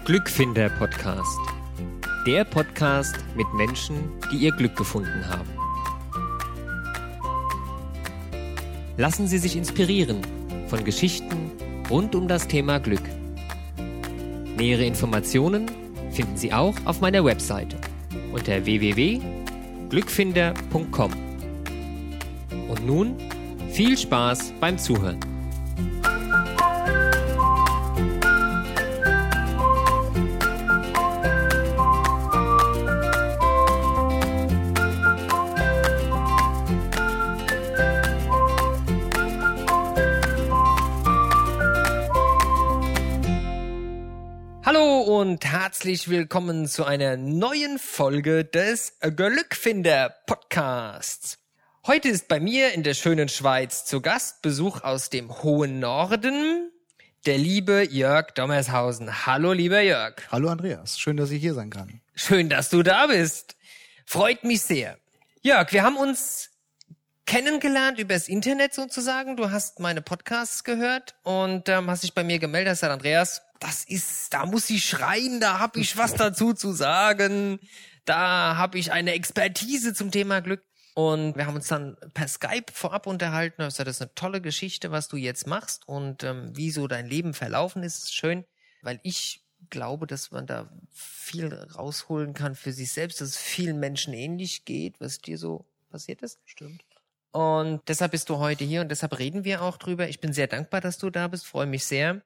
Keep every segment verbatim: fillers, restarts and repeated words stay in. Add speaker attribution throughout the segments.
Speaker 1: Glückfinder Podcast. Der Podcast mit Menschen, die ihr Glück gefunden haben. Lassen Sie sich inspirieren von Geschichten rund um das Thema Glück. Nähere Informationen finden Sie auch auf meiner Webseite unter w w w punkt glückfinder punkt com. Und nun viel Spaß beim Zuhören. Hallo und herzlich willkommen zu einer neuen Folge des Glückfinder Podcasts. Heute ist bei mir in der schönen Schweiz zu Gast Besuch aus dem hohen Norden, der liebe Jörg Dommershausen. Hallo, lieber Jörg.
Speaker 2: Hallo Andreas, schön, dass ich hier sein kann.
Speaker 1: Schön, dass du da bist. Freut mich sehr. Jörg, wir haben uns kennengelernt übers Internet sozusagen. Du hast meine Podcasts gehört und ähm, hast dich bei mir gemeldet, hast gesagt, Andreas, das ist, da muss ich schreien, da habe ich was dazu zu sagen, da habe ich eine Expertise zum Thema Glück. Und wir haben uns dann per Skype vorab unterhalten. Das ist eine tolle Geschichte, was du jetzt machst und ähm, wie so dein Leben verlaufen ist. Ist schön, weil ich glaube, dass man da viel rausholen kann für sich selbst, dass es vielen Menschen ähnlich geht, was dir so passiert ist.
Speaker 2: Stimmt.
Speaker 1: Und deshalb bist du heute hier und deshalb reden wir auch drüber. Ich bin sehr dankbar, dass du da bist, freue mich sehr.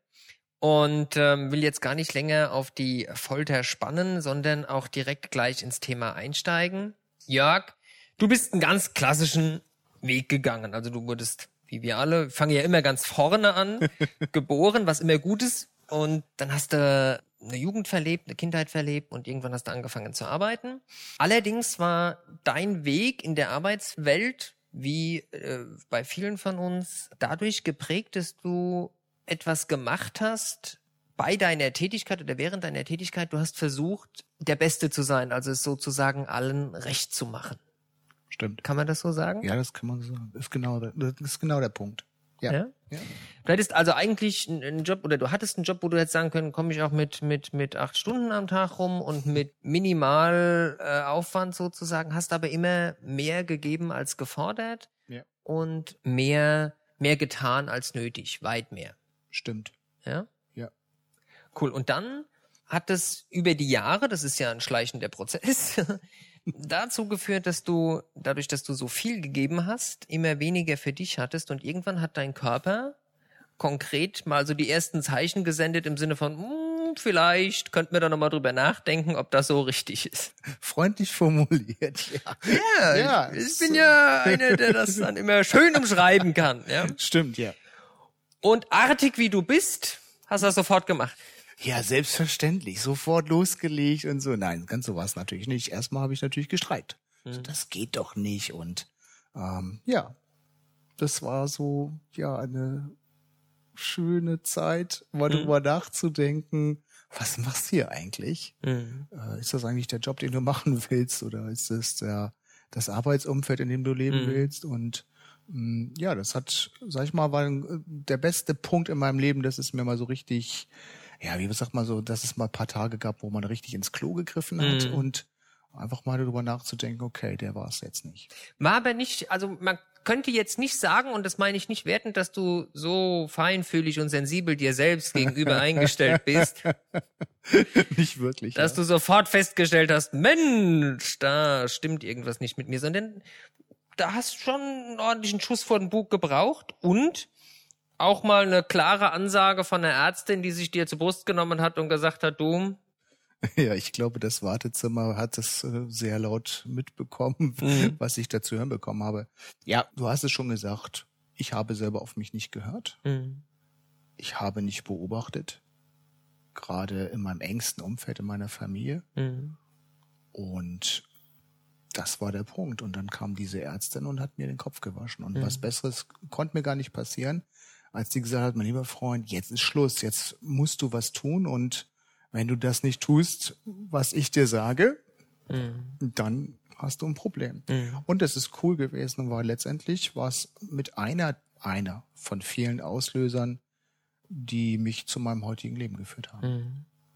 Speaker 1: Und ähm, will jetzt gar nicht länger auf die Folter spannen, sondern auch direkt gleich ins Thema einsteigen. Jörg, du bist einen ganz klassischen Weg gegangen. Also du wurdest, wie wir alle, fangen ja immer ganz vorne an, geboren, was immer gut ist. Und dann hast du eine Jugend verlebt, eine Kindheit verlebt und irgendwann hast du angefangen zu arbeiten. Allerdings war dein Weg in der Arbeitswelt, wie äh, bei vielen von uns, dadurch geprägt, dass du etwas gemacht hast bei deiner Tätigkeit oder während deiner Tätigkeit, du hast versucht, der Beste zu sein, also es sozusagen allen recht zu machen.
Speaker 2: Stimmt.
Speaker 1: Kann man das so sagen?
Speaker 2: Ja, das kann man so sagen. Das ist genau der, das ist genau der Punkt. Ja.
Speaker 1: Ja? Ja. Du hättest also eigentlich einen Job oder du hattest einen Job, wo du hättest sagen können, komme ich auch mit mit mit acht Stunden am Tag rum und mit minimal äh, Aufwand sozusagen, hast aber immer mehr gegeben als gefordert
Speaker 2: Ja.
Speaker 1: und mehr mehr getan als nötig, weit mehr.
Speaker 2: Stimmt.
Speaker 1: Ja?
Speaker 2: Ja.
Speaker 1: Cool. Und dann hat es über die Jahre, das ist ja ein schleichender Prozess, dazu geführt, dass du, dadurch, dass du so viel gegeben hast, immer weniger für dich hattest und irgendwann hat dein Körper konkret mal so die ersten Zeichen gesendet im Sinne von, hm, vielleicht könnten wir da nochmal drüber nachdenken, ob das so richtig ist.
Speaker 2: Freundlich formuliert, ja.
Speaker 1: Ja,
Speaker 2: Ja,
Speaker 1: ich, ich bin ja einer, der das dann immer schön umschreiben kann. Ja?
Speaker 2: Stimmt, ja.
Speaker 1: Und artig wie du bist, hast du das sofort gemacht.
Speaker 2: Ja, selbstverständlich. Sofort losgelegt und so. Nein, ganz so war es natürlich nicht. Erstmal habe ich natürlich gestreikt.
Speaker 1: Mhm.
Speaker 2: Also, das geht doch nicht. Und ähm, ja, das war so ja eine schöne Zeit, mal
Speaker 1: Mhm.
Speaker 2: drüber nachzudenken, was machst du hier eigentlich?
Speaker 1: Mhm.
Speaker 2: Äh, ist das eigentlich der Job, den du machen willst? Oder ist es der, das Arbeitsumfeld, in dem du leben
Speaker 1: Mhm.
Speaker 2: willst? Und mh, ja, das hat, sag ich mal, war ein, der beste Punkt in meinem Leben, dass es mir mal so richtig, ja, wie sagt man so, dass es mal ein paar Tage gab, wo man richtig ins Klo gegriffen hat
Speaker 1: Mhm.
Speaker 2: und einfach mal darüber nachzudenken, okay, der war es jetzt nicht.
Speaker 1: War aber nicht, also man könnte jetzt nicht sagen, und das meine ich nicht wertend, dass du so feinfühlig und sensibel dir selbst gegenüber eingestellt bist,
Speaker 2: Nicht wirklich.
Speaker 1: dass
Speaker 2: ja.
Speaker 1: du sofort festgestellt hast, Mensch, da stimmt irgendwas nicht mit mir, sondern da hast du schon einen ordentlichen Schuss vor den Bug gebraucht und auch mal eine klare Ansage von einer Ärztin, die sich dir zur Brust genommen hat und gesagt hat, du,
Speaker 2: Ja, ich glaube, das Wartezimmer hat es äh, sehr laut mitbekommen,
Speaker 1: Mhm.
Speaker 2: was ich da zu hören bekommen habe. Ja, du hast es schon gesagt. Ich habe selber auf mich nicht gehört.
Speaker 1: mhm.
Speaker 2: Ich habe nicht beobachtet. Gerade in meinem engsten Umfeld, in meiner Familie.
Speaker 1: Mhm.
Speaker 2: Und das war der Punkt. Und dann kam diese Ärztin und hat mir den Kopf gewaschen. Und
Speaker 1: Mhm.
Speaker 2: was Besseres konnte mir gar nicht passieren, als die gesagt hat, mein lieber Freund, jetzt ist Schluss. Jetzt musst du was tun. Und wenn du das nicht tust, was ich dir sage,
Speaker 1: Mhm.
Speaker 2: dann hast du ein Problem.
Speaker 1: Mhm.
Speaker 2: Und das ist cool gewesen, weil letztendlich war es mit einer, einer von vielen Auslösern, die mich zu meinem heutigen Leben geführt haben.
Speaker 1: Mhm.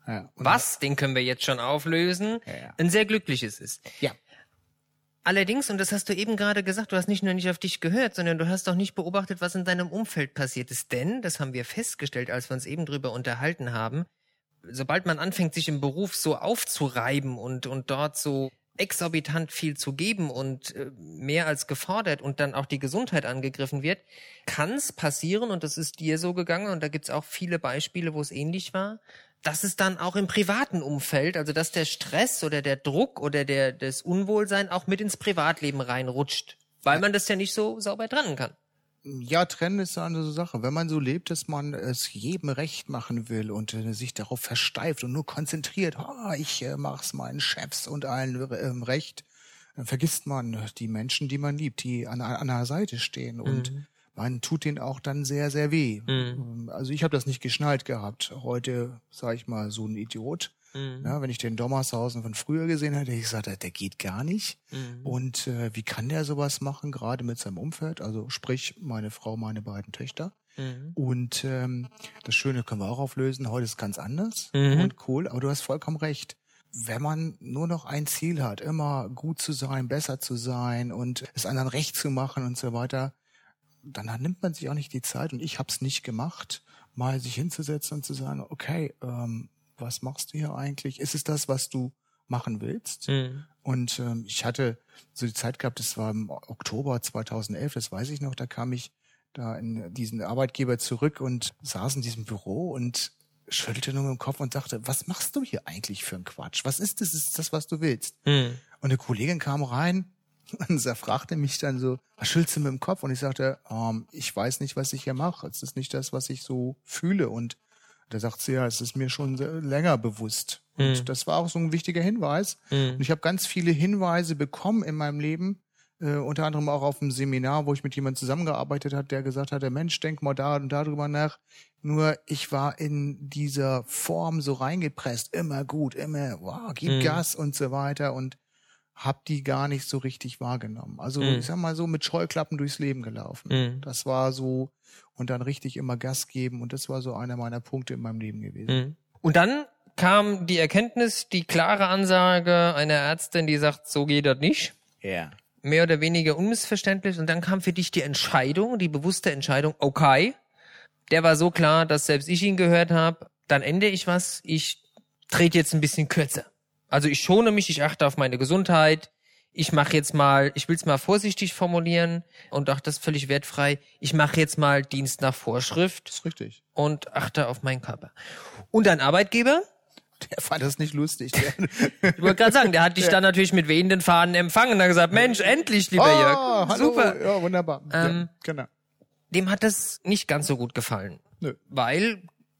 Speaker 2: Ja.
Speaker 1: Was, den können wir jetzt schon auflösen,
Speaker 2: Ja, ja.
Speaker 1: ein sehr glückliches ist.
Speaker 2: Ja.
Speaker 1: Allerdings, und das hast du eben gerade gesagt, du hast nicht nur nicht auf dich gehört, sondern du hast auch nicht beobachtet, was in deinem Umfeld passiert ist. Denn, das haben wir festgestellt, als wir uns eben drüber unterhalten haben, sobald man anfängt, sich im Beruf so aufzureiben und, und dort so exorbitant viel zu geben und äh, mehr als gefordert und dann auch die Gesundheit angegriffen wird, kann es passieren, und das ist dir so gegangen, und da gibt's auch viele Beispiele, wo es ähnlich war, dass es dann auch im privaten Umfeld, also dass der Stress oder der Druck oder der das Unwohlsein auch mit ins Privatleben reinrutscht, weil man das ja nicht so sauber trennen kann.
Speaker 2: Ja, trennen ist eine andere Sache. Wenn man so lebt, dass man es jedem recht machen will und äh, sich darauf versteift und nur konzentriert, oh, ich äh, mach's meinen Chefs und allen ähm, recht, dann vergisst man die Menschen, die man liebt, die an, an einer Seite stehen, und
Speaker 1: Mhm.
Speaker 2: man tut denen auch dann sehr, sehr weh.
Speaker 1: Mhm.
Speaker 2: Also ich habe das nicht geschnallt gehabt. Heute, sag ich mal, so ein Idiot.
Speaker 1: Mhm.
Speaker 2: Ja, wenn ich den Dommershausen von früher gesehen hätte, hätte ich gesagt, der geht gar nicht.
Speaker 1: Mhm.
Speaker 2: Und äh, wie kann der sowas machen, gerade mit seinem Umfeld? Also sprich, meine Frau, meine beiden Töchter.
Speaker 1: Mhm.
Speaker 2: Und ähm, das Schöne können wir auch auflösen. Heute ist ganz anders
Speaker 1: Mhm.
Speaker 2: und cool. Aber du hast vollkommen recht. Wenn man nur noch ein Ziel hat, immer gut zu sein, besser zu sein und es anderen recht zu machen und so weiter, dann nimmt man sich auch nicht die Zeit, und ich habe es nicht gemacht, mal sich hinzusetzen und zu sagen, okay, ähm, was machst du hier eigentlich? Ist es das, was du machen willst?
Speaker 1: Mhm.
Speaker 2: Und ähm, ich hatte so die Zeit gehabt, das war im Oktober zweitausendelf, das weiß ich noch, da kam ich da in diesen Arbeitgeber zurück und saß in diesem Büro und schüttelte nur mit dem Kopf und dachte, was machst du hier eigentlich für einen Quatsch? Was ist das? Ist das, was du willst?
Speaker 1: Mhm.
Speaker 2: Und eine Kollegin kam rein und sie fragte mich dann so, was schüttelst du mit dem Kopf? Und ich sagte, ähm, ich weiß nicht, was ich hier mache. Es ist nicht das, was ich so fühle. Und da sagt sie, ja, es ist mir schon sehr, länger bewusst. Und
Speaker 1: Mhm.
Speaker 2: das war auch so ein wichtiger Hinweis.
Speaker 1: Mhm.
Speaker 2: Und ich habe ganz viele Hinweise bekommen in meinem Leben, äh, unter anderem auch auf einem Seminar, wo ich mit jemandem zusammengearbeitet habe, der gesagt hat, der Mensch, denk mal da und da drüber nach. Nur ich war in dieser Form so reingepresst, immer gut, immer, wow, gib
Speaker 1: Mhm.
Speaker 2: Gas und so weiter, und hab die gar nicht so richtig wahrgenommen. Also
Speaker 1: Mhm.
Speaker 2: ich sag mal so mit Scheuklappen durchs Leben gelaufen.
Speaker 1: Mhm.
Speaker 2: Das war so, und dann richtig immer Gas geben, und das war so einer meiner Punkte in meinem Leben gewesen.
Speaker 1: Mhm. Und dann kam die Erkenntnis, die klare Ansage einer Ärztin, die sagt, so geht das nicht.
Speaker 2: Ja.
Speaker 1: Mehr oder weniger unmissverständlich. Und dann kam für dich die Entscheidung, die bewusste Entscheidung, okay, der war so klar, dass selbst ich ihn gehört habe, dann ändere ich was, ich trete jetzt ein bisschen kürzer. Also ich schone mich, ich achte auf meine Gesundheit, ich mache jetzt mal, ich will es mal vorsichtig formulieren und auch das völlig wertfrei, ich mache jetzt mal Dienst nach Vorschrift
Speaker 2: Das ist richtig.
Speaker 1: und achte auf meinen Körper. Und dein Arbeitgeber?
Speaker 2: Der fand das nicht lustig. Der
Speaker 1: Ich wollte gerade sagen, der hat dich dann natürlich mit wehenden Fahnen empfangen und hat gesagt, Mensch, endlich, lieber
Speaker 2: oh,
Speaker 1: Jörg.
Speaker 2: hallo.
Speaker 1: Super.
Speaker 2: Ja, wunderbar.
Speaker 1: Ähm,
Speaker 2: ja, genau.
Speaker 1: Dem hat das nicht ganz so gut gefallen.
Speaker 2: Nö.
Speaker 1: Weil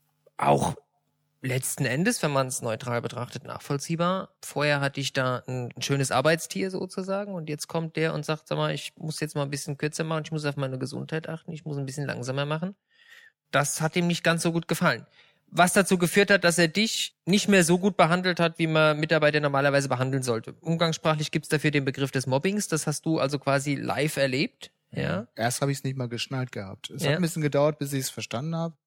Speaker 1: auch letzten Endes, wenn man es neutral betrachtet, nachvollziehbar. Vorher hatte ich da ein, ein schönes Arbeitstier sozusagen, und jetzt kommt der und sagt, sag mal, ich muss jetzt mal ein bisschen kürzer machen, ich muss auf meine Gesundheit achten, ich muss ein bisschen langsamer machen. Das hat ihm nicht ganz so gut gefallen. Was dazu geführt hat, dass er dich nicht mehr so gut behandelt hat, wie man Mitarbeiter normalerweise behandeln sollte. Umgangssprachlich gibt's dafür den Begriff des Mobbings, das hast du also quasi live erlebt. Ja.
Speaker 2: Erst habe ich es nicht mal geschnallt gehabt. Es
Speaker 1: Ja.
Speaker 2: hat ein bisschen gedauert, bis ich es verstanden habe.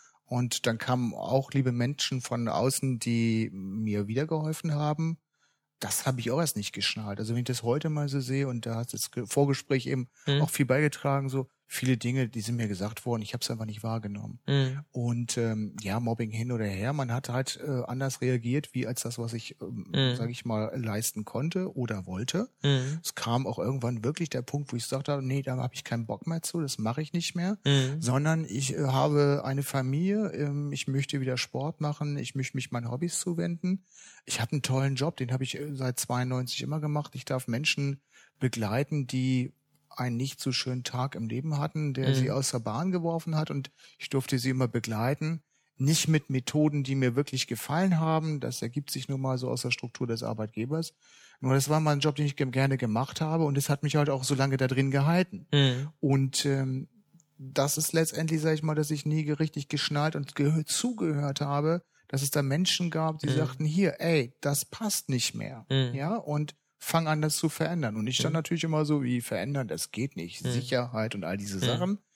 Speaker 2: Und dann kamen auch liebe Menschen von außen, die mir wiedergeholfen haben. Das habe ich auch erst nicht geschnallt. Also wenn ich das heute mal so sehe, und da hat das Ge- Vorgespräch eben
Speaker 1: Mhm.
Speaker 2: auch viel beigetragen, so viele Dinge, die sind mir gesagt worden, ich habe es einfach nicht wahrgenommen.
Speaker 1: Mhm.
Speaker 2: Und ähm, ja, Mobbing hin oder her, man hat halt äh, anders reagiert, wie als das, was ich, ähm,
Speaker 1: Mhm.
Speaker 2: sage ich mal, leisten konnte oder wollte.
Speaker 1: Mhm.
Speaker 2: Es kam auch irgendwann wirklich der Punkt, wo ich gesagt habe, nee, da habe ich keinen Bock mehr zu, das mache ich nicht mehr,
Speaker 1: Mhm.
Speaker 2: sondern ich äh, habe eine Familie, ähm, ich möchte wieder Sport machen, ich möchte mich meinen Hobbys zuwenden. Ich habe einen tollen Job, den habe ich äh, seit zweiundneunzig immer gemacht. Ich darf Menschen begleiten, die einen nicht so schönen Tag im Leben hatten, der
Speaker 1: Mhm.
Speaker 2: sie aus der Bahn geworfen hat, und ich durfte sie immer begleiten. Nicht mit Methoden, die mir wirklich gefallen haben. Das ergibt sich nun mal so aus der Struktur des Arbeitgebers. Nur das war mal ein Job, den ich gerne gemacht habe, und es hat mich halt auch so lange da drin gehalten.
Speaker 1: Mhm.
Speaker 2: Und ähm, das ist letztendlich, sage ich mal, dass ich nie richtig geschnallt und gehö- zugehört habe, dass es da Menschen gab, die
Speaker 1: Mhm.
Speaker 2: sagten, hier, ey, das passt nicht mehr.
Speaker 1: Mhm.
Speaker 2: Ja, und fang an, das zu verändern. Und ich dann
Speaker 1: Mhm.
Speaker 2: natürlich immer so, wie verändern, das geht nicht.
Speaker 1: Mhm.
Speaker 2: Sicherheit und all diese
Speaker 1: Mhm.
Speaker 2: Sachen.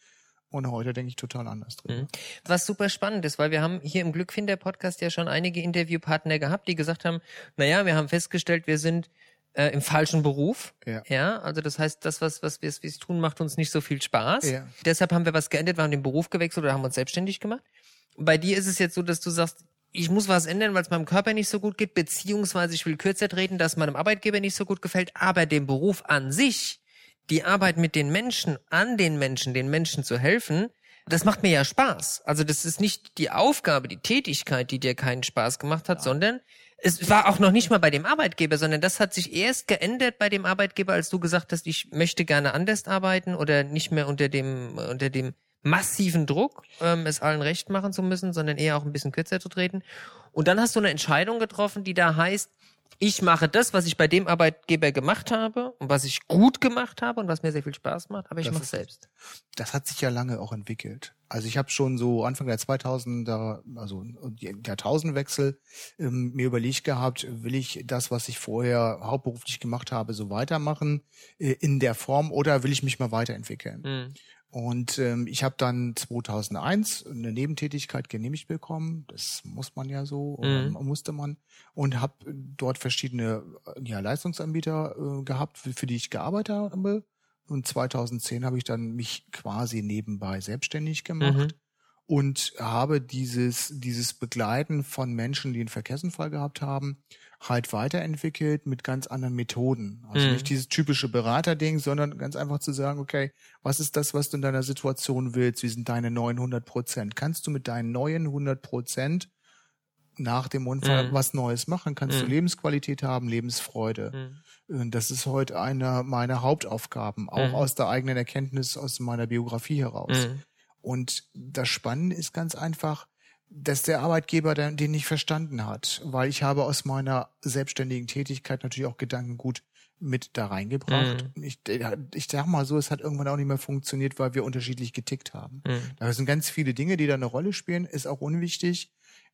Speaker 2: Und heute denke ich total anders drüber.
Speaker 1: Was super spannend ist, weil wir haben hier im Glückfinder-Podcast ja schon einige Interviewpartner gehabt, die gesagt haben, naja, wir haben festgestellt, wir sind äh, im falschen Beruf.
Speaker 2: Ja.
Speaker 1: ja. Also das heißt, das, was, was wir es tun, macht uns nicht so viel Spaß.
Speaker 2: Ja.
Speaker 1: Deshalb haben wir was geändert, wir haben den Beruf gewechselt oder haben uns selbstständig gemacht. Bei dir ist es jetzt so, dass du sagst, ich muss was ändern, weil es meinem Körper nicht so gut geht, beziehungsweise ich will kürzer treten, dass meinem Arbeitgeber nicht so gut gefällt, aber dem Beruf an sich, die Arbeit mit den Menschen, an den Menschen, den Menschen zu helfen, das macht mir ja Spaß. Also das ist nicht die Aufgabe, die Tätigkeit, die dir keinen Spaß gemacht hat, ja. sondern es war auch noch nicht mal bei dem Arbeitgeber, sondern das hat sich erst geändert bei dem Arbeitgeber, als du gesagt hast, ich möchte gerne anders arbeiten oder nicht mehr unter dem unter dem massiven Druck, ähm, es allen recht machen zu müssen, sondern eher auch ein bisschen kürzer zu treten. Und dann hast du eine Entscheidung getroffen, die da heißt, ich mache das, was ich bei dem Arbeitgeber gemacht habe und was ich gut gemacht habe und was mir sehr viel Spaß macht, aber ich mache es selbst.
Speaker 2: Das hat sich ja lange auch entwickelt. Also ich habe schon so Anfang der zweitausender, also Jahrtausendwechsel, ähm, mir überlegt gehabt, will ich das, was ich vorher hauptberuflich gemacht habe, so weitermachen äh, in der Form oder will ich mich mal weiterentwickeln? Mhm. Und ähm, ich habe dann zweitausendeins eine Nebentätigkeit genehmigt bekommen. Das muss man ja so, oder mhm. musste man. Und habe dort verschiedene ja, Leistungsanbieter äh, gehabt, für, für die ich gearbeitet habe. Und zweitausendzehn habe ich dann mich quasi nebenbei selbstständig gemacht. Mhm. Und habe dieses dieses Begleiten von Menschen, die einen Verkehrsunfall gehabt haben, halt weiterentwickelt mit ganz anderen Methoden. Also mhm. nicht dieses typische Beraterding, sondern ganz einfach zu sagen, okay, was ist das, was du in deiner Situation willst? Wie sind deine neuen hundert Prozent? Kannst du mit deinen neuen hundert Prozent nach dem Unfall mhm. was Neues machen? Kannst mhm. du Lebensqualität haben, Lebensfreude? Mhm. Das ist heute eine meiner Hauptaufgaben, auch mhm. aus der eigenen Erkenntnis, aus meiner Biografie heraus. Mhm. Und das Spannende ist ganz einfach, dass der Arbeitgeber den nicht verstanden hat, weil ich habe aus meiner selbstständigen Tätigkeit natürlich auch Gedankengut mit da reingebracht. Mhm. Ich, ich sag mal so, es hat irgendwann auch nicht mehr funktioniert, weil wir unterschiedlich getickt haben. Mhm. Da sind ganz viele Dinge, die da eine Rolle spielen, ist auch unwichtig.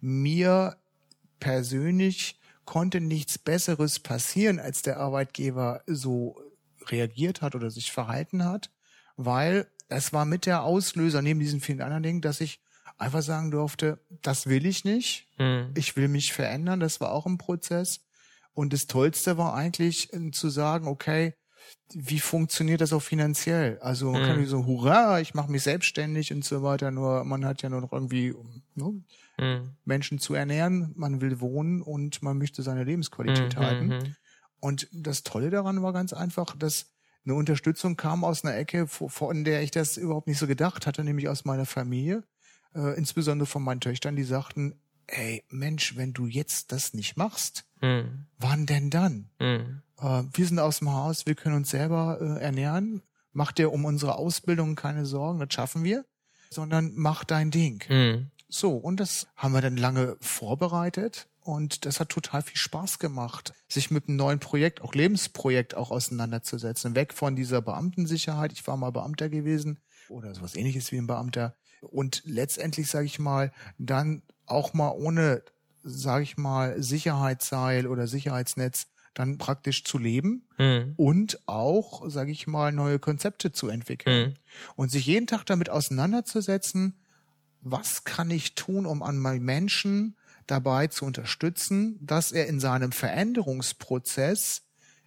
Speaker 2: Mir persönlich konnte nichts Besseres passieren, als der Arbeitgeber so reagiert hat oder sich verhalten hat, weil es war mit der Auslöser, neben diesen vielen anderen Dingen, dass ich einfach sagen durfte, das will ich nicht. Mhm. Ich will mich verändern. Das war auch ein Prozess. Und das Tollste war eigentlich zu sagen, okay, wie funktioniert das auch finanziell? Also man mhm. kann nicht so, hurra, ich mache mich selbstständig und so weiter. Nur man hat ja nur noch irgendwie ne, mhm. Menschen zu ernähren. Man will wohnen und man möchte seine Lebensqualität mhm. halten. Und das Tolle daran war ganz einfach, dass eine Unterstützung kam aus einer Ecke, von der ich das überhaupt nicht so gedacht hatte, nämlich aus meiner Familie, äh, insbesondere von meinen Töchtern, die sagten, ey, Mensch, wenn du jetzt das nicht machst, hm. wann denn dann? Hm. Äh, wir sind aus dem Haus, wir können uns selber äh, ernähren, mach dir um unsere Ausbildung keine Sorgen, das schaffen wir, sondern mach dein Ding. Hm. So, und das haben wir dann lange vorbereitet. Und das hat total viel Spaß gemacht, sich mit einem neuen Projekt, auch Lebensprojekt auch auseinanderzusetzen. Weg von dieser Beamtensicherheit. Ich war mal Beamter gewesen oder sowas ähnliches wie ein Beamter. Und letztendlich, sage ich mal, dann auch mal ohne, sage ich mal, Sicherheitsseil oder Sicherheitsnetz dann praktisch zu leben mhm. und auch, sage ich mal, neue Konzepte zu entwickeln. Mhm. Und sich jeden Tag damit auseinanderzusetzen, was kann ich tun, um an meinen Menschen dabei zu unterstützen, dass er in seinem Veränderungsprozess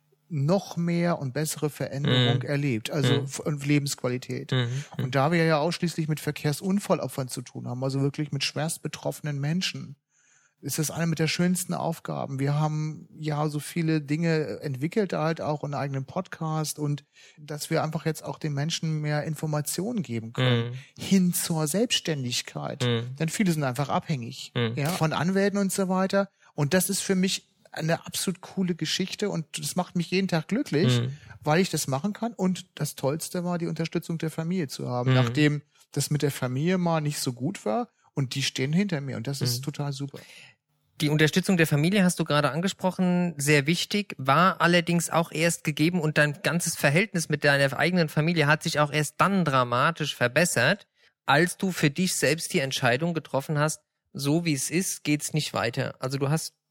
Speaker 2: noch mehr und bessere Veränderung mm. erlebt, also mm. Lebensqualität. Mm. Und da wir ja ausschließlich mit Verkehrsunfallopfern zu tun haben, also wirklich mit schwerst betroffenen Menschen, ist das eine mit der schönsten Aufgaben. Wir haben ja so viele Dinge entwickelt, halt auch einen eigenen Podcast und dass wir einfach jetzt auch den Menschen mehr Informationen geben können, mm. hin zur Selbstständigkeit. Mm. Denn viele sind einfach abhängig mm. ja, von Anwälten und so weiter. Und das ist für mich eine absolut coole Geschichte und das macht mich jeden Tag glücklich, mm. weil ich das machen kann. Und das Tollste war, die Unterstützung der Familie zu haben, mm. nachdem das mit der Familie mal nicht so gut war. Und die stehen hinter mir und das ist mhm. total super.
Speaker 1: Die Unterstützung der Familie hast du gerade angesprochen, sehr wichtig, war allerdings auch erst gegeben und dein ganzes Verhältnis mit deiner eigenen Familie hat sich auch erst dann dramatisch verbessert, als du für dich selbst die Entscheidung getroffen hast, so wie es ist, geht's nicht weiter. Also du hast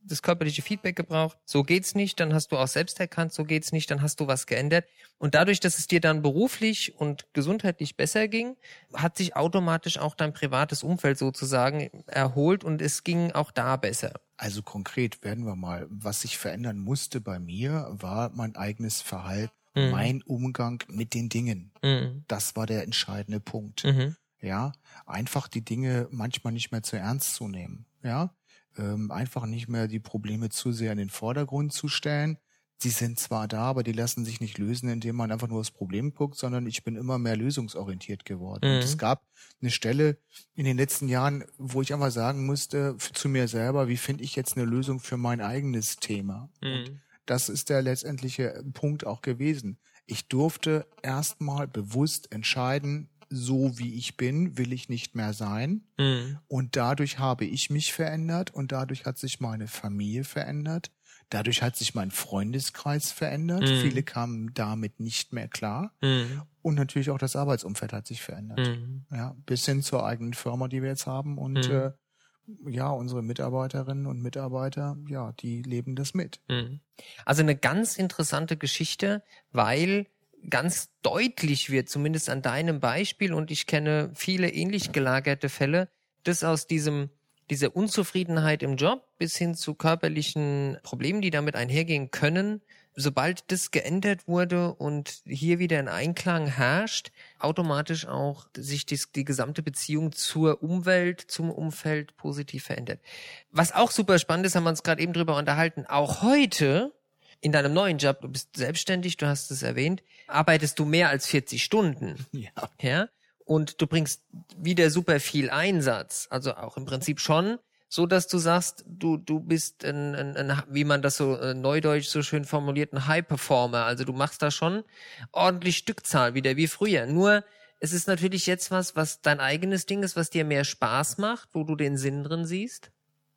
Speaker 1: das körperliche Feedback gebraucht, so geht's nicht, dann hast du auch selbst erkannt, so geht's nicht, dann hast du was geändert. Und dadurch, dass es dir dann beruflich und gesundheitlich besser ging, hat sich automatisch auch dein privates Umfeld sozusagen erholt und es ging auch da besser.
Speaker 2: Also konkret werden wir mal, was sich verändern musste bei mir, war mein eigenes Verhalten, mhm. mein Umgang mit den Dingen. Mhm. Das war der entscheidende Punkt. Mhm. Ja, einfach die Dinge manchmal nicht mehr zu ernst zu nehmen. Ja, ähm, einfach nicht mehr die Probleme zu sehr in den Vordergrund zu stellen. Sie sind zwar da, aber die lassen sich nicht lösen, indem man einfach nur das Problem guckt, sondern ich bin immer mehr lösungsorientiert geworden. Mhm. Und es gab eine Stelle in den letzten Jahren, wo ich einfach sagen musste zu mir selber, wie finde ich jetzt eine Lösung für mein eigenes Thema? Mhm. Und das ist der letztendliche Punkt auch gewesen. Ich durfte erstmal bewusst entscheiden, so wie ich bin, will ich nicht mehr sein. Mhm. Und dadurch habe ich mich verändert und dadurch hat sich meine Familie verändert. Dadurch hat sich mein Freundeskreis verändert. Mhm. Viele kamen damit nicht mehr klar. Mhm. Und natürlich auch das Arbeitsumfeld hat sich verändert. Mhm. Ja, bis hin zur eigenen Firma, die wir jetzt haben. Und mhm. äh, ja, unsere Mitarbeiterinnen und Mitarbeiter, ja, die leben das mit.
Speaker 1: Mhm. Also eine ganz interessante Geschichte, weil ganz deutlich wird, zumindest an deinem Beispiel, und ich kenne viele ähnlich gelagerte Fälle, dass aus diesem diese Unzufriedenheit im Job bis hin zu körperlichen Problemen, die damit einhergehen können, sobald das geändert wurde und hier wieder ein Einklang herrscht, automatisch auch sich die, die gesamte Beziehung zur Umwelt, zum Umfeld positiv verändert. Was auch super spannend ist, haben wir uns gerade eben drüber unterhalten, auch heute in deinem neuen Job, du bist selbstständig, du hast es erwähnt, arbeitest du mehr als vierzig Stunden.
Speaker 2: Ja.
Speaker 1: Ja? Und du bringst wieder super viel Einsatz, also auch im Prinzip schon, so dass du sagst, du du bist ein, ein, ein wie man das so äh, neudeutsch so schön formuliert, ein High Performer. Also du machst da schon ordentlich Stückzahl wieder wie früher. Nur es ist natürlich jetzt was, was dein eigenes Ding ist, was dir mehr Spaß macht, wo du den Sinn drin siehst.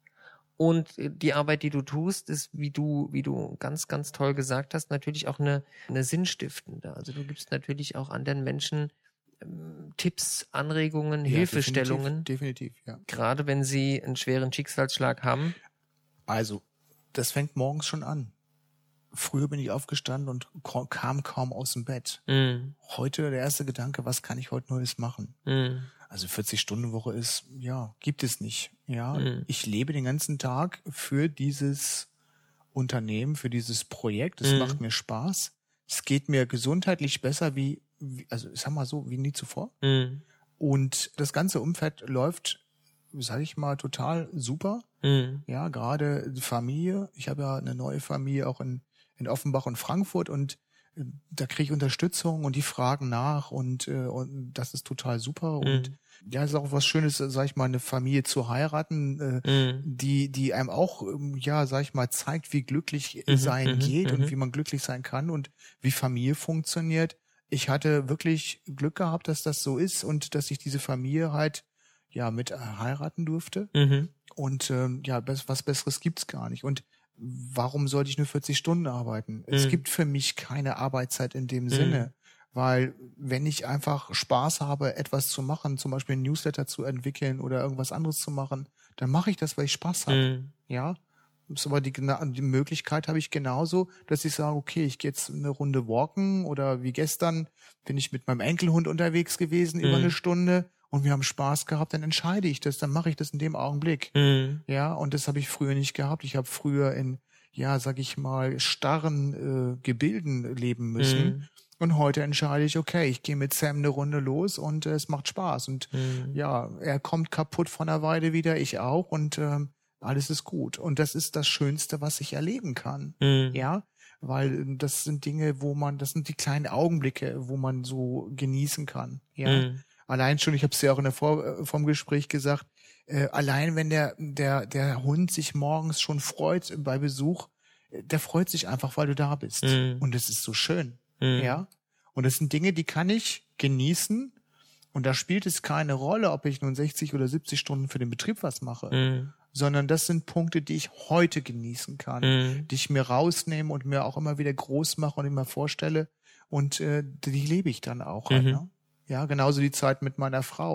Speaker 1: Und die Arbeit, die du tust, ist, wie du, wie du ganz, ganz toll gesagt hast, natürlich auch eine, eine sinnstiftende. Also du gibst natürlich auch anderen Menschen ähm, Tipps, Anregungen, ja, Hilfestellungen.
Speaker 2: Definitiv, definitiv, ja.
Speaker 1: Gerade wenn sie einen schweren Schicksalsschlag haben.
Speaker 2: Also, das fängt morgens schon an. Früher bin ich aufgestanden und kam kaum aus dem Bett. Mm. Heute der erste Gedanke, was kann ich heute Neues machen? Mm. Also vierzig-Stunden-Woche ist, ja, gibt es nicht. Ja, mhm. Ich lebe den ganzen Tag für dieses Unternehmen, für dieses Projekt. Es mhm. macht mir Spaß. Es geht mir gesundheitlich besser wie, wie also ich sag mal so, wie nie zuvor. Mhm. Und das ganze Umfeld läuft, sage ich mal, total super. Mhm. Ja, gerade die Familie. Ich habe ja eine neue Familie auch in, in Offenbach und Frankfurt und da kriege ich Unterstützung und die fragen nach und, äh, und das ist total super. Mhm. Und ja, es ist auch was Schönes, sag ich mal, eine Familie zu heiraten, äh, mhm. die die einem auch, ja, sag ich mal, zeigt, wie glücklich mhm. sein mhm. geht mhm. und wie man glücklich sein kann und wie Familie funktioniert. Ich hatte wirklich Glück gehabt, dass das so ist und dass ich diese Familie halt ja mit heiraten durfte. Mhm. Und ähm, ja, was Besseres gibt's gar nicht. Und warum sollte ich nur vierzig Stunden arbeiten? Mhm. Es gibt für mich keine Arbeitszeit in dem mhm. Sinne, weil wenn ich einfach Spaß habe, etwas zu machen, zum Beispiel ein Newsletter zu entwickeln oder irgendwas anderes zu machen, dann mache ich das, weil ich Spaß habe. Mhm. Ja, aber die, die Möglichkeit habe ich genauso, dass ich sage, okay, ich gehe jetzt eine Runde walken oder wie gestern bin ich mit meinem Enkelhund unterwegs gewesen mhm. über eine Stunde. Und wir haben Spaß gehabt, dann entscheide ich das, dann mache ich das in dem Augenblick. Mhm. Ja, und das habe ich früher nicht gehabt. Ich habe früher in, ja, sag ich mal, starren äh, Gebilden leben müssen. Mhm. Und heute entscheide ich, okay, ich gehe mit Sam eine Runde los und äh, es macht Spaß. Und mhm. ja, er kommt kaputt von der Weide wieder, ich auch. Und äh, alles ist gut. Und das ist das Schönste, was ich erleben kann. Mhm. Ja, weil das sind Dinge, wo man, das sind die kleinen Augenblicke, wo man so genießen kann. Ja. Mhm. Allein schon, ich habe es ja auch in der Vor- vom Gespräch gesagt, äh, allein wenn der der der Hund sich morgens schon freut bei Besuch, der freut sich einfach, weil du da bist. Mm. Und es ist so schön. Mm. Ja. Und das sind Dinge, die kann ich genießen. Und da spielt es keine Rolle, ob ich nun sechzig oder siebzig Stunden für den Betrieb was mache. Mm. Sondern das sind Punkte, die ich heute genießen kann, mm. die ich mir rausnehme und mir auch immer wieder groß mache und immer vorstelle. Und äh, die lebe ich dann auch. Mhm. Halt, ne? Ja, genauso die Zeit mit meiner Frau.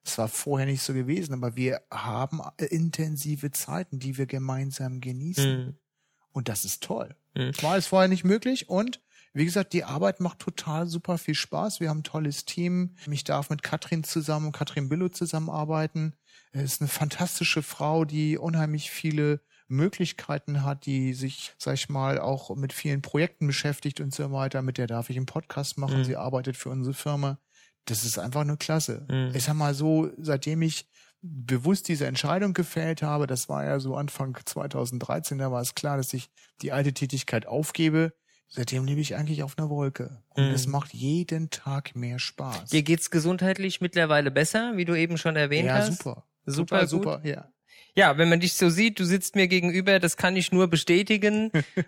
Speaker 2: Es war vorher nicht so gewesen, aber wir haben intensive Zeiten, die wir gemeinsam genießen.
Speaker 1: Mhm.
Speaker 2: Und das ist toll.
Speaker 1: Mhm.
Speaker 2: Das war es vorher nicht möglich und wie gesagt, die Arbeit macht total super viel Spaß. Wir haben ein tolles Team. Ich darf mit Katrin zusammen, Katrin Billow zusammenarbeiten. Es ist eine fantastische Frau, die unheimlich viele Möglichkeiten hat, die sich, sag ich mal, auch mit vielen Projekten beschäftigt und so weiter. Mit der darf ich einen Podcast machen.
Speaker 1: Mhm.
Speaker 2: Sie arbeitet für unsere Firma. Das ist einfach nur klasse.
Speaker 1: Mhm.
Speaker 2: Ich sag mal so, seitdem ich bewusst diese Entscheidung gefällt habe, das war ja so Anfang zweitausenddreizehn, da war es klar, dass ich die alte Tätigkeit aufgebe. Seitdem lebe ich eigentlich auf einer Wolke. Und
Speaker 1: Mhm.
Speaker 2: es macht jeden Tag mehr Spaß.
Speaker 1: Dir geht's gesundheitlich mittlerweile besser, wie du eben schon erwähnt
Speaker 2: ja,
Speaker 1: hast?
Speaker 2: super.
Speaker 1: Super,
Speaker 2: Total
Speaker 1: gut.
Speaker 2: super, ja.
Speaker 1: Ja, wenn man dich so sieht, du sitzt mir gegenüber, das kann ich nur bestätigen.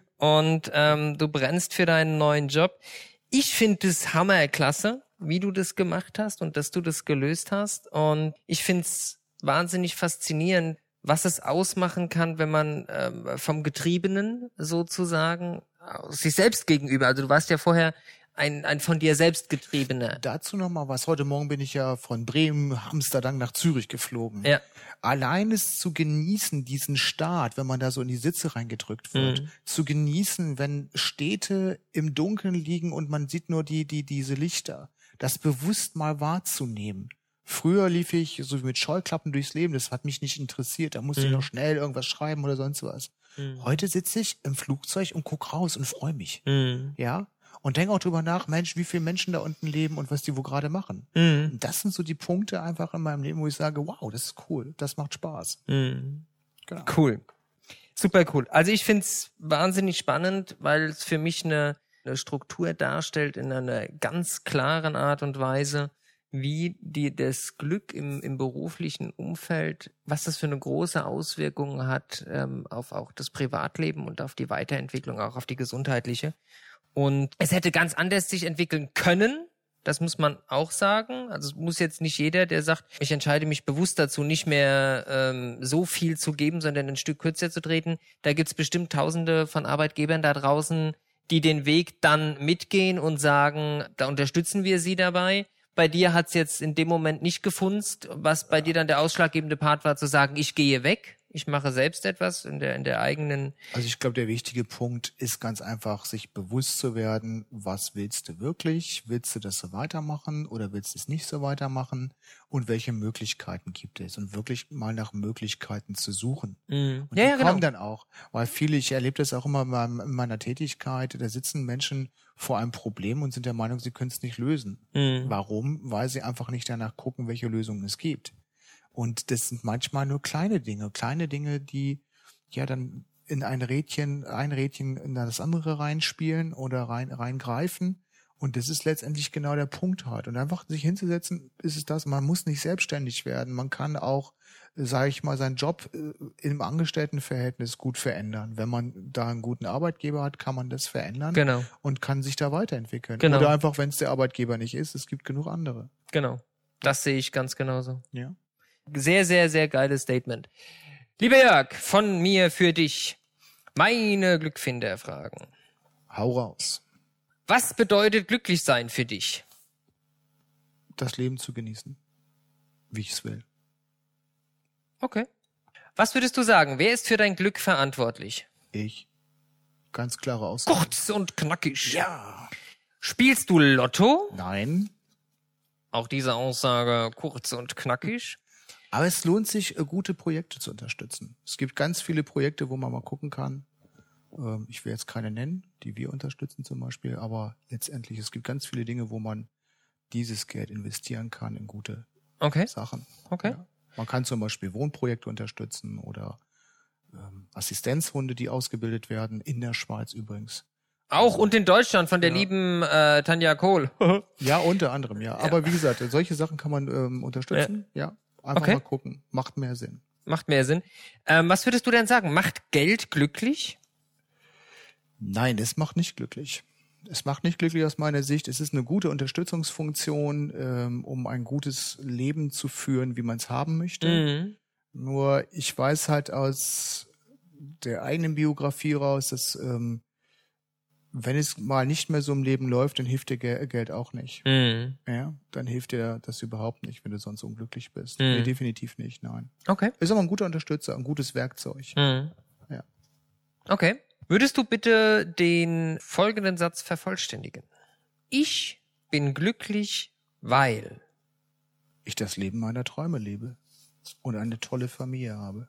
Speaker 1: Und ähm, du brennst für deinen neuen Job. Ich finde es hammerklasse, wie du das gemacht hast und dass du das gelöst hast. Und ich finde es wahnsinnig faszinierend, was es ausmachen kann, wenn man ähm, vom Getriebenen sozusagen sich selbst gegenüber, also du warst ja vorher ein, ein von dir selbst Getriebener.
Speaker 2: Dazu noch mal was. Heute Morgen bin ich ja von Bremen, Amsterdam nach Zürich geflogen.
Speaker 1: Ja.
Speaker 2: Allein es zu genießen, diesen Start, wenn man da so in die Sitze reingedrückt wird,
Speaker 1: Mhm.
Speaker 2: zu genießen, wenn Städte im Dunkeln liegen und man sieht nur die, die, diese Lichter, das bewusst mal wahrzunehmen. Früher lief ich so mit Scheuklappen durchs Leben, das hat mich nicht interessiert, da musste
Speaker 1: Mhm.
Speaker 2: ich noch schnell irgendwas schreiben oder sonst was.
Speaker 1: Mhm.
Speaker 2: Heute sitze ich im Flugzeug und guck raus und freue mich.
Speaker 1: Mhm.
Speaker 2: Ja? Und denke auch drüber nach, Mensch, wie viele Menschen da unten leben und was die wo gerade machen.
Speaker 1: Mhm.
Speaker 2: Und das sind so die Punkte einfach in meinem Leben, wo ich sage, wow, das ist cool, das macht Spaß.
Speaker 1: Mhm.
Speaker 2: Genau.
Speaker 1: Cool. Super cool. Also ich find's wahnsinnig spannend, weil es für mich eine, eine Struktur darstellt in einer ganz klaren Art und Weise, wie die das Glück im, im beruflichen Umfeld, was das für eine große Auswirkung hat ähm, auf auch das Privatleben und auf die Weiterentwicklung, auch auf die gesundheitliche. Und es hätte ganz anders sich entwickeln können, das muss man auch sagen. Also es muss jetzt nicht jeder, der sagt, ich entscheide mich bewusst dazu, nicht mehr ähm, so viel zu geben, sondern ein Stück kürzer zu treten. Da gibt's bestimmt tausende von Arbeitgebern da draußen, die den Weg dann mitgehen und sagen, da unterstützen wir sie dabei. Bei dir hat's jetzt in dem Moment nicht gefunzt, was bei dir dann der ausschlaggebende Part war, zu sagen, ich gehe weg, ich mache selbst etwas in der in der eigenen.
Speaker 2: Also ich glaube, der wichtige Punkt ist ganz einfach, sich bewusst zu werden, was willst du wirklich? Willst du das so weitermachen oder willst du es nicht so weitermachen? Und welche Möglichkeiten gibt es? Und wirklich mal nach Möglichkeiten zu suchen.
Speaker 1: Mhm.
Speaker 2: Und
Speaker 1: Ja,
Speaker 2: die
Speaker 1: ja,
Speaker 2: kommen
Speaker 1: genau.
Speaker 2: dann auch. Weil viele, ich erlebe das auch immer in meinem- in meiner Tätigkeit, da sitzen Menschen vor einem Problem und sind der Meinung, sie können es nicht lösen.
Speaker 1: Mhm.
Speaker 2: Warum? Weil sie einfach nicht danach gucken, welche Lösungen es gibt. Und das sind manchmal nur kleine Dinge, kleine Dinge, die ja dann in ein Rädchen, ein Rädchen in das andere reinspielen oder rein reingreifen. Und das ist letztendlich genau der Punkt halt. Und einfach sich hinzusetzen, ist es das. Man muss nicht selbstständig werden. Man kann auch, sage ich mal, seinen Job äh, im Angestelltenverhältnis gut verändern. Wenn man da einen guten Arbeitgeber hat, kann man das verändern
Speaker 1: Genau,
Speaker 2: und kann sich da weiterentwickeln.
Speaker 1: Genau.
Speaker 2: Oder einfach, wenn es der Arbeitgeber nicht ist, es gibt genug andere.
Speaker 1: genau. Das sehe ich ganz genauso.
Speaker 2: Ja.
Speaker 1: Sehr, sehr, sehr geiles Statement. Lieber Jörg, von mir für dich meine Glückfinderfragen.
Speaker 2: Hau raus.
Speaker 1: Was bedeutet glücklich sein für dich?
Speaker 2: Das Leben zu genießen, wie ich es will.
Speaker 1: Okay. Was würdest du sagen? Wer ist für dein Glück verantwortlich?
Speaker 2: Ich. Ganz klare Aussage.
Speaker 1: Kurz und knackig.
Speaker 2: Ja.
Speaker 1: Spielst du Lotto?
Speaker 2: Nein.
Speaker 1: Auch diese Aussage kurz und knackig.
Speaker 2: Aber es lohnt sich, äh, gute Projekte zu unterstützen. Es gibt ganz viele Projekte, wo man mal gucken kann. Ähm, Ich will jetzt keine nennen, die wir unterstützen zum Beispiel, aber letztendlich, es gibt ganz viele Dinge, wo man dieses Geld investieren kann in gute
Speaker 1: Okay,
Speaker 2: Sachen.
Speaker 1: okay.
Speaker 2: Ja. Man kann zum Beispiel Wohnprojekte unterstützen oder ähm, Assistenzhunde, die ausgebildet werden, in der Schweiz übrigens.
Speaker 1: Auch und in Deutschland von der
Speaker 2: Ja.
Speaker 1: lieben äh, Tanja Kohl.
Speaker 2: Ja, unter anderem, ja. Aber wie gesagt, solche Sachen kann man ähm, unterstützen. Ja. Einfach
Speaker 1: Okay.
Speaker 2: mal gucken. Macht mehr Sinn.
Speaker 1: Macht mehr Sinn. Ähm, was würdest du denn sagen? Macht Geld glücklich?
Speaker 2: Nein, es macht nicht glücklich. Es macht nicht glücklich aus meiner Sicht. Es ist eine gute Unterstützungsfunktion, ähm, um ein gutes Leben zu führen, wie man es haben möchte.
Speaker 1: Mhm.
Speaker 2: Nur ich weiß halt aus der eigenen Biografie raus, dass ähm, wenn es mal nicht mehr so im Leben läuft, dann hilft dir Ge- Geld auch nicht.
Speaker 1: Mhm.
Speaker 2: Ja, dann hilft dir das überhaupt nicht, wenn du sonst unglücklich bist.
Speaker 1: Mhm.
Speaker 2: Nee, definitiv nicht, nein.
Speaker 1: Okay.
Speaker 2: Ist aber ein guter Unterstützer, ein gutes Werkzeug.
Speaker 1: Mhm.
Speaker 2: Ja.
Speaker 1: Okay. Würdest du bitte den folgenden Satz vervollständigen? Ich bin glücklich, weil...
Speaker 2: Ich das Leben meiner Träume lebe und eine tolle Familie habe.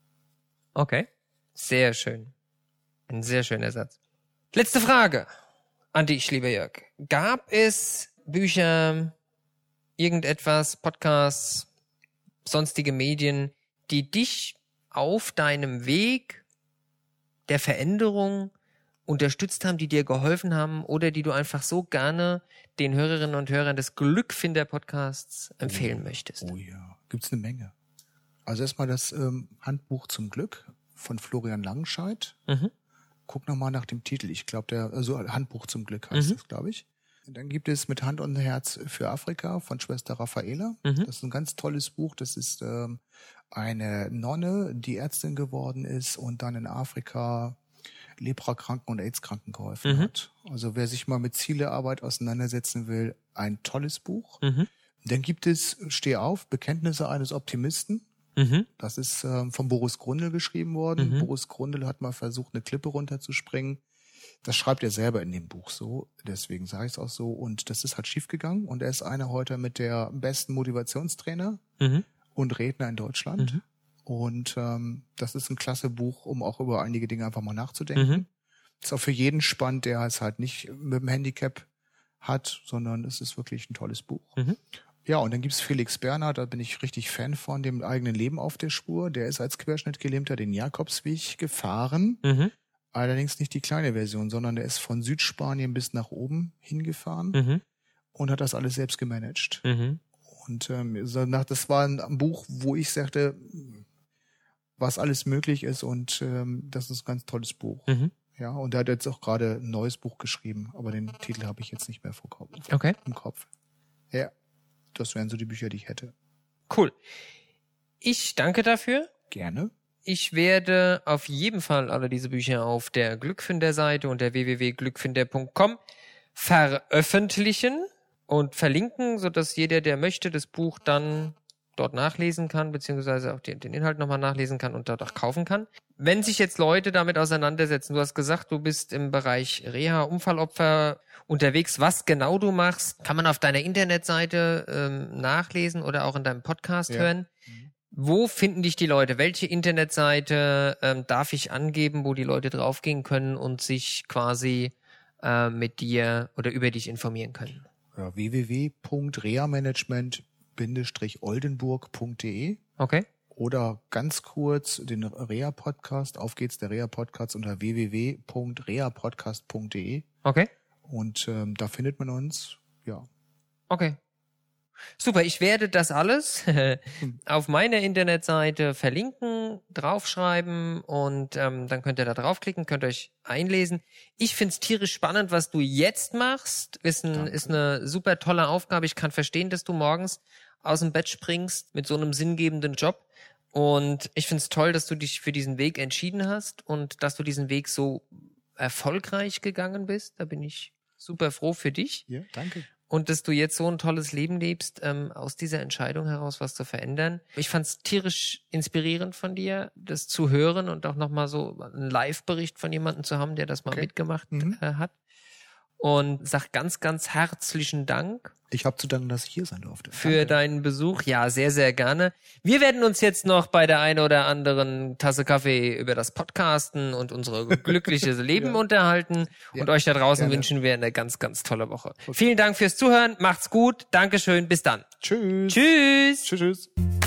Speaker 1: Okay. Sehr schön. Ein sehr schöner Satz. Letzte Frage an dich, lieber Jörg. Gab es Bücher, irgendetwas, Podcasts, sonstige Medien, die dich auf deinem Weg der Veränderung unterstützt haben, die dir geholfen haben oder die du einfach so gerne den Hörerinnen und Hörern des Glückfinder-Podcasts empfehlen
Speaker 2: oh,
Speaker 1: möchtest?
Speaker 2: Oh ja, gibt's eine Menge. Also erstmal das ähm, Handbuch zum Glück von Florian Langenscheidt.
Speaker 1: Mhm.
Speaker 2: Guck nochmal nach dem Titel. Ich glaube, der also Handbuch zum Glück heißt
Speaker 1: Mhm.
Speaker 2: das, glaube ich. Und dann gibt es Mit Hand und Herz für Afrika von Schwester Raffaela.
Speaker 1: Mhm.
Speaker 2: Das ist ein ganz tolles Buch. Das ist ähm, eine Nonne, die Ärztin geworden ist und dann in Afrika Leprakranken und AIDS-Kranken geholfen
Speaker 1: Mhm.
Speaker 2: hat. Also wer sich mal mit Zielearbeit auseinandersetzen will, ein tolles Buch.
Speaker 1: Mhm.
Speaker 2: Dann gibt es Steh auf, Bekenntnisse eines Optimisten.
Speaker 1: Mhm.
Speaker 2: Das ist ähm, von Boris Grundl geschrieben worden.
Speaker 1: Mhm.
Speaker 2: Boris Grundl hat mal versucht, eine Klippe runterzuspringen. Das schreibt er selber in dem Buch so. Deswegen sage ich es auch so. Und das ist halt schiefgegangen. Und er ist einer heute mit der besten Motivationstrainer
Speaker 1: Mhm.
Speaker 2: und Redner in Deutschland.
Speaker 1: Mhm.
Speaker 2: Und ähm, das ist ein klasse Buch, um auch über einige Dinge einfach mal nachzudenken.
Speaker 1: Mhm.
Speaker 2: Ist auch für jeden spannend, der es halt nicht mit dem Handicap hat, sondern es ist wirklich ein tolles Buch.
Speaker 1: Mhm.
Speaker 2: Ja, und dann gibt's Felix Bernhard, da bin ich richtig Fan von, dem eigenen Leben auf der Spur. Der ist als Querschnittgelähmter den Jakobsweg gefahren.
Speaker 1: Mhm.
Speaker 2: Allerdings nicht die kleine Version, sondern der ist von Südspanien bis nach oben hingefahren
Speaker 1: Mhm.
Speaker 2: und hat das alles selbst gemanagt.
Speaker 1: Mhm.
Speaker 2: Und ähm, so nach- das war ein Buch, wo ich sagte, was alles möglich ist, und ähm, das ist ein ganz tolles Buch.
Speaker 1: Mhm.
Speaker 2: Ja, und er hat jetzt auch gerade ein neues Buch geschrieben, aber den Titel habe ich jetzt nicht mehr vor Kopf,
Speaker 1: Okay.
Speaker 2: im Kopf. Ja, das wären so die Bücher, die ich hätte.
Speaker 1: Cool. Ich danke dafür.
Speaker 2: Gerne.
Speaker 1: Ich werde auf jeden Fall alle diese Bücher auf der Glückfinder-Seite unter w w w punkt glückfinder punkt com veröffentlichen und verlinken, sodass jeder, der möchte, das Buch dann dort nachlesen kann, beziehungsweise auch den, den Inhalt nochmal nachlesen kann und dort auch kaufen kann. Wenn sich jetzt Leute damit auseinandersetzen, du hast gesagt, du bist im Bereich Reha, Unfallopfer unterwegs, was genau du machst, kann man auf deiner Internetseite ähm, nachlesen oder auch in deinem Podcast
Speaker 2: Ja.
Speaker 1: hören. Wo finden dich die Leute? Welche Internetseite ähm, darf ich angeben, wo die Leute draufgehen können und sich quasi äh, mit dir oder über dich informieren können?
Speaker 2: Ja, w w w punkt reamanagement Bindestrich oldenburg punkt de
Speaker 1: Okay?
Speaker 2: oder ganz kurz den Reha-Podcast. Auf geht's, der Reha-Podcast unter w w w punkt reapodcast punkt de
Speaker 1: Okay?
Speaker 2: und ähm, da findet man uns. Ja.
Speaker 1: Okay. Super, ich werde das alles auf meiner Internetseite verlinken, draufschreiben und ähm, dann könnt ihr da draufklicken, könnt euch einlesen. Ich find's tierisch spannend, was du jetzt machst. Ist, ein, ist eine super tolle Aufgabe. Ich kann verstehen, dass du morgens aus dem Bett springst mit so einem sinngebenden Job. Und ich find's toll, dass du dich für diesen Weg entschieden hast und dass du diesen Weg so erfolgreich gegangen bist. Da bin ich super froh für dich.
Speaker 2: Ja, danke.
Speaker 1: Und dass du jetzt so ein tolles Leben lebst, ähm, aus dieser Entscheidung heraus was zu verändern. Ich fand's tierisch inspirierend von dir, das zu hören und auch nochmal so einen Live-Bericht von jemandem zu haben, der das mal
Speaker 2: Okay.
Speaker 1: mitgemacht
Speaker 2: Mhm.
Speaker 1: äh, hat. Und sag ganz, ganz herzlichen Dank
Speaker 2: Ich habe zu danken, dass ich hier sein durfte.
Speaker 1: für
Speaker 2: Danke.
Speaker 1: deinen Besuch. Ja, sehr, sehr gerne. Wir werden uns jetzt noch bei der einen oder anderen Tasse Kaffee über das Podcasten und unsere glückliche Leben
Speaker 2: Ja.
Speaker 1: unterhalten.
Speaker 2: Ja,
Speaker 1: Und euch da draußen
Speaker 2: gerne.
Speaker 1: wünschen wir eine ganz, ganz tolle Woche. Vielen Dank fürs Zuhören. Macht's gut. Dankeschön. Bis dann.
Speaker 2: Tschüss.
Speaker 1: Tschüss.
Speaker 2: Tschüss. Tschüss.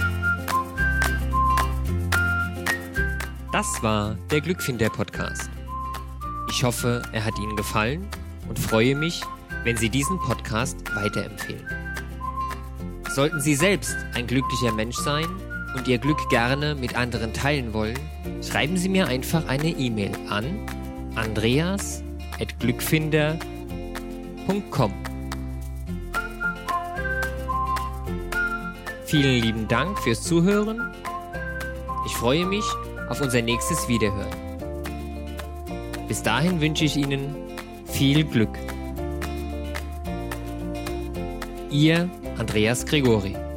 Speaker 1: Das war der Glückfinder-Podcast. Ich hoffe, er hat Ihnen gefallen und freue mich, wenn Sie diesen Podcast weiterempfehlen. Sollten Sie selbst ein glücklicher Mensch sein und Ihr Glück gerne mit anderen teilen wollen, schreiben Sie mir einfach eine E-Mail an andreas at glückfinder punkt com. Vielen lieben Dank fürs Zuhören. Ich freue mich auf unser nächstes Wiederhören. Bis dahin wünsche ich Ihnen Viel Glück. Ihr Andreas Gregori.